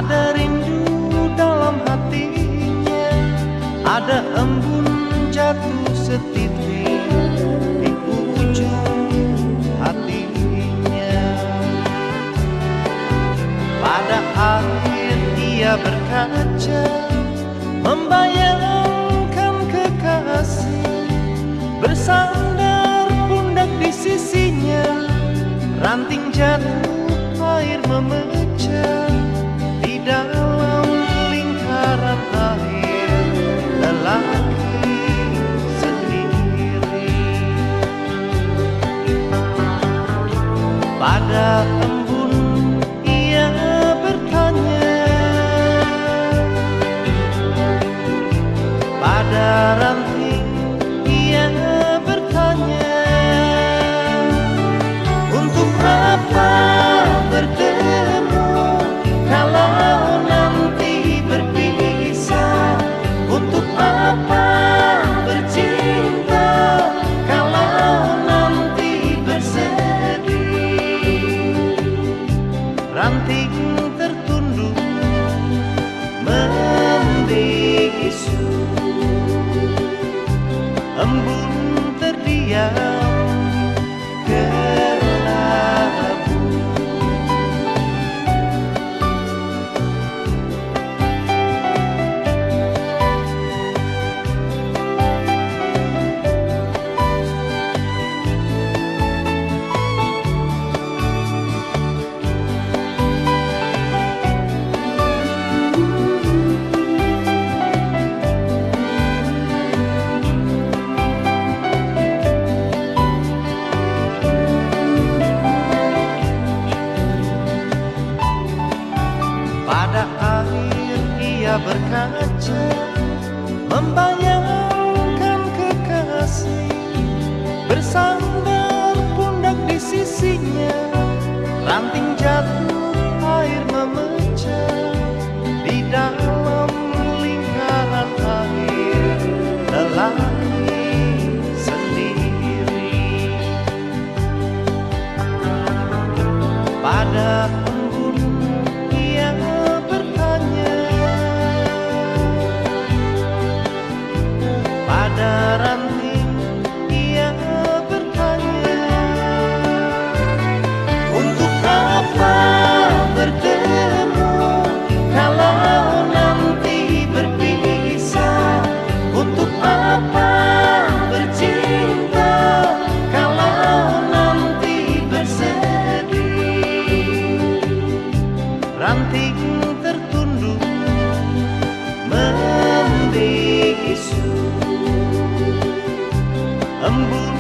Ada rindu dalam hatinya, ada embun jatuh setitik di ujung hatinya. Pada akhir ia berkaca, membayangkan kekasih bersandar pundak di sisinya. Ranting jatuh, air memecah di dalam lingkaran air lelaki sendiri. Pada embun ia bertanya, pada ranting ia bertanya, untuk apa bertemu kalau nanti berpisah? Untuk apa bercinta kalau nanti bersedih? Ranting tertunduk membisu, embun terdiam kelabu. Pada akhir ia berkaca, membayangkan kekasih bersandar pundak di sisinya. Ranting jatuh, air memecah di dalam lingkaran air lelaki sendiri. Pada embun ia bertanya, pada ranting ia bertanya, untuk apa bertemu kalau nanti berpisah? Untuk apa bercinta kalau nanti bersedih? Ranting tertunduk membisu, embun